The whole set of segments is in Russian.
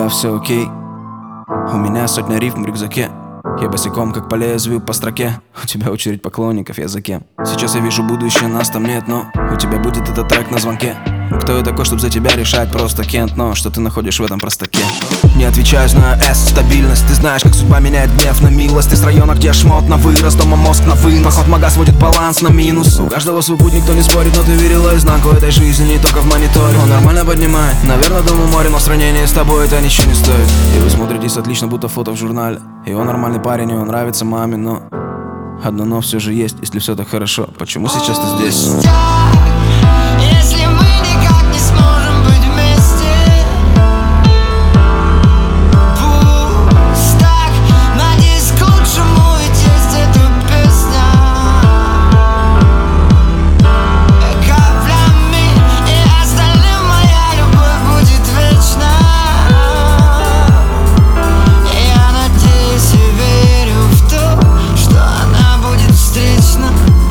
все окей. У меня сотня рифм в рюкзаке. Я босиком, как по лезвию по строке. У тебя очередь поклонников, я за кем? Сейчас я вижу будущее, нас там нет, но у тебя будет этот трек на звонке. Кто я такой, чтобы за тебя решать? Просто Кент, но что ты находишь в этом простаке? Не отвечаешь на S, стабильность. Ты знаешь, как судьба меняет гнев на милость. Ты с района, где шмот на вырост, дома мозг на вынос. Поход мага сводит баланс на минус. У каждого свой путь, никто не спорит, но ты верила изнаку этой жизни, не только в мониторе. Он нормально поднимает, наверное, дом у моря, но в сравнении с тобой это ничего не стоит. И вы смотритесь отлично, будто фото в журнале. И он нормальный парень, и он нравится маме, но одно но все же есть, если все так хорошо. Почему сейчас ты здесь? Если мы никак не сможем быть вместе, пусть так, надеюсь, к лучшему, ведь есть эта песня. Каплями и остальным моя любовь будет вечна. Я надеюсь и верю в то, что она будет встречна.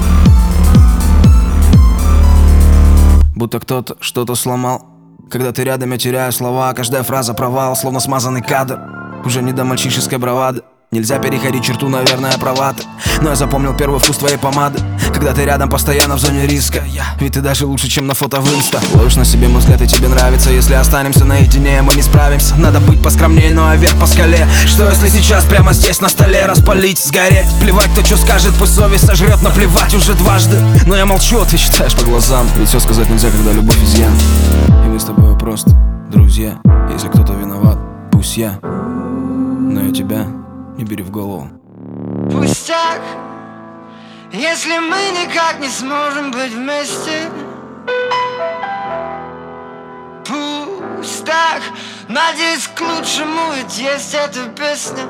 Будто кто-то что-то сломал. Когда ты рядом, я теряю слова. Каждая фраза провал, словно смазанный кадр. Уже не до мальчишеской бравады. Нельзя переходить черту, наверное, права ты. Но я запомнил первый вкус твоей помады. Когда ты рядом, постоянно в зоне риска. Ведь ты даже лучше, чем на фото в инста. Ловишь на себе мой взгляд, и тебе нравится. Если останемся наедине, мы не справимся. Надо быть поскромнее, но вверх по скале. Что если сейчас прямо здесь на столе распалить, сгореть? Плевать, кто что скажет, пусть совесть сожрет. Наплевать уже дважды. Но я молчу, а ты читаешь по глазам. Ведь все сказать нельзя, когда любовь изъян. И мы с тобой просто друзья. Если кто-то виноват, пусть я. Но я тебя не бери в голову. Пустяк, если мы никак не сможем быть вместе. Пусть так, надеюсь, к лучшему, ведь есть эта песня.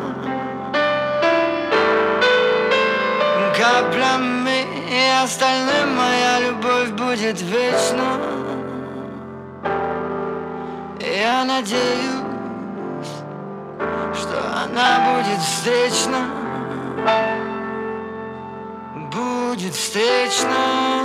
Каплями и остальным моя любовь будет вечна. Я надеюсь, что она будет встречна. Будет встречна.